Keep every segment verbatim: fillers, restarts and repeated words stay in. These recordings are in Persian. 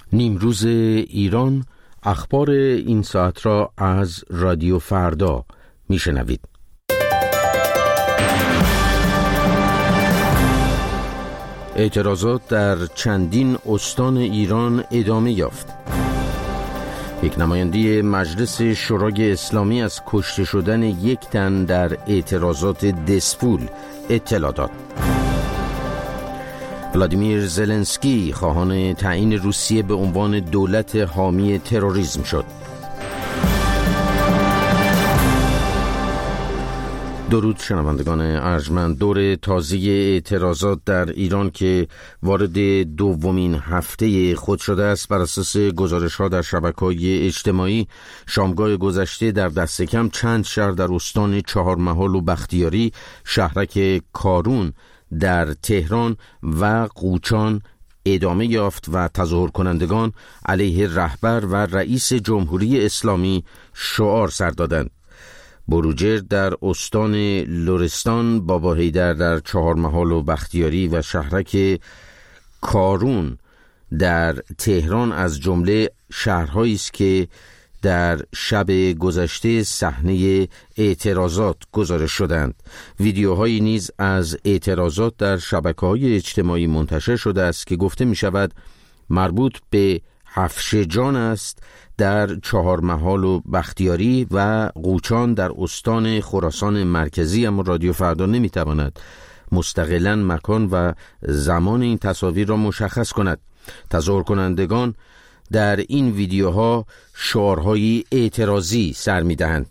نیمروز ایران، اخبار این ساعت را از رادیو فردا میشنوید. اعتراضات در چندین استان ایران ادامه یافت. یک نماینده مجلس شورای اسلامی از کشته شدن یک تن در اعتراضات دسفول اطلاع داد. ولادیمیر زلنسکی خواهان تعیین روسیه به عنوان دولت حامی تروریسم شد. درود شنوندگان ارجمند، دور تازه اعتراضات در ایران که وارد دومین هفته خود شده است، بر اساس گزارش‌ها در شبکه‌های اجتماعی شامگاه گذشته در دست کم چند شهر در استان چهارمحال و بختیاری، شهرک کارون در تهران و قوچان ادامه یافت و تظاهر کنندگان علیه رهبر و رئیس جمهوری اسلامی شعار سر دادند. بروجرد در استان لرستان، بابا حیدر در چهارمحال و بختیاری و شهرک کارون در تهران از جمله شهرهایی است که در شب گذشته صحنه اعتراضات گزارش شدند. ویدیوهایی نیز از اعتراضات در شبکه‌های اجتماعی منتشر شده است که گفته می شود مربوط به حفشجان است در چهارمحال و بختیاری و قوچان در استان خراسان مرکزی. اما رادیو فردا نمی تواند مستقلاً مکان و زمان این تصاویر را مشخص کند. تظاهر کنندگان در این ویدیوها شعارهای اعتراضی سر می دهند.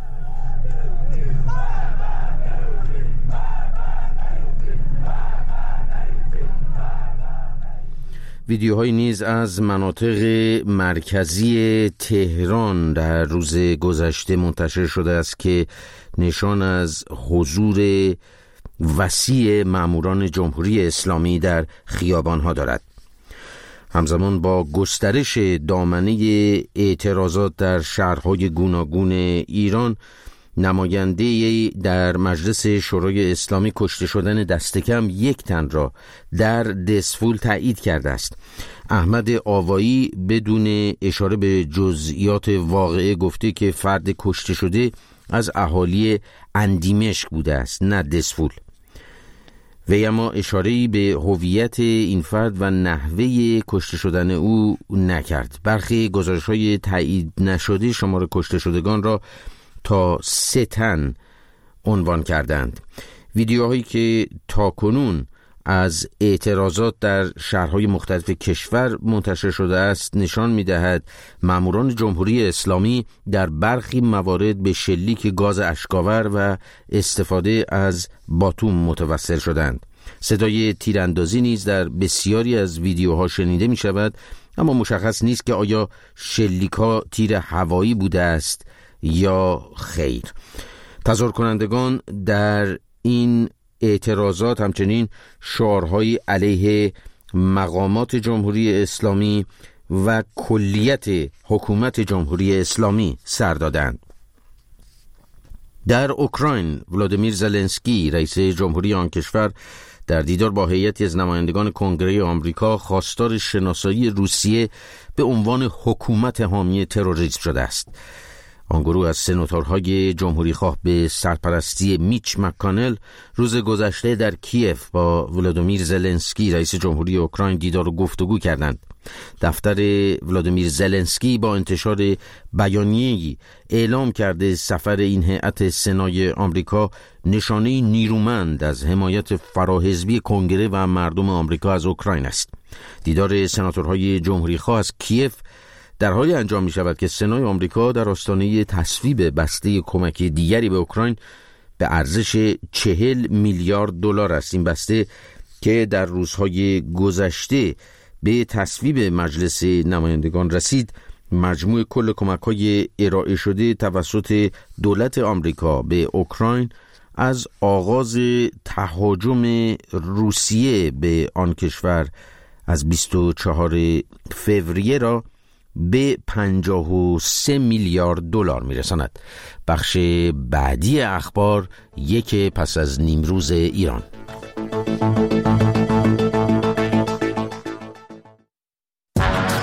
ویدیوهای نیز از مناطق مرکزی تهران در روز گذشته منتشر شده است که نشان از حضور وسیع ماموران جمهوری اسلامی در خیابانها دارد. همزمان با گسترش دامنه اعتراضات در شهرهای گوناگون ایران، نماینده در مجلس شورای اسلامی کشته شدن دست کم یک تن را در دسفول تایید کرده است. احمد آوایی بدون اشاره به جزئیات واقعه گفته که فرد کشته شده از اهالی اندیمشق بوده است، نه دسفول. وی اما اشاره‌ای به هویت این فرد و نحوه کشته شدن او نکرد. برخی گزارش‌های تایید نشده شمار کشته شدگان را تا سه تن عنوان کردند. ویدیوهایی که تاکنون از اعتراضات در شهرهای مختلف کشور منتشر شده است نشان می‌دهد ماموران جمهوری اسلامی در برخی موارد به شلیک گاز اشک‌آور و استفاده از باتوم متوسل شدند. صدای تیراندازی نیز در بسیاری از ویدیوها شنیده می‌شود، اما مشخص نیست که آیا شلیک‌ها تیر هوایی بوده است یا خیر. تظاهر کنندگان در این اعتراضات همچنین شعارهای علیه مقامات جمهوری اسلامی و کلیت حکومت جمهوری اسلامی سر دادند. در اوکراین، ولادیمیر زلنسکی رئیس جمهوری آن کشور در دیدار با هیئتی از نمایندگان کنگره آمریکا خواستار شناسایی روسیه به عنوان حکومت حامی تروریسم شده است. آن گروه از سناتورهای جمهوری خواه به سرپرستی میچ مکانل روز گذشته در کیف با ولادیمیر زلنسکی رئیس جمهوری اوکراین دیدار و گفتگو کردند. دفتر ولادیمیر زلنسکی با انتشار بیانیه‌ای اعلام کرده سفر این هیئت سنای آمریکا نشانه نیرومند از حمایت فراحزبی کنگره و مردم آمریکا از اوکراین است. دیدار سناتورهای جمهوری خواه از کیف در حالی انجام می شود که سنای آمریکا در آستانه تصویب بسته کمک دیگری به اوکراین به ارزش چهل میلیارد دلار است. این بسته که در روزهای گذشته به تصویب مجلس نمایندگان رسید، مجموع کل کمک‌های ارائه شده توسط دولت آمریکا به اوکراین از آغاز تهاجم روسیه به آن کشور از بیست و چهارم فوریه را به پنجاه و سه میلیارد دلار میرساند. بخش بعدی اخبار یک پس از نیمروز ایران.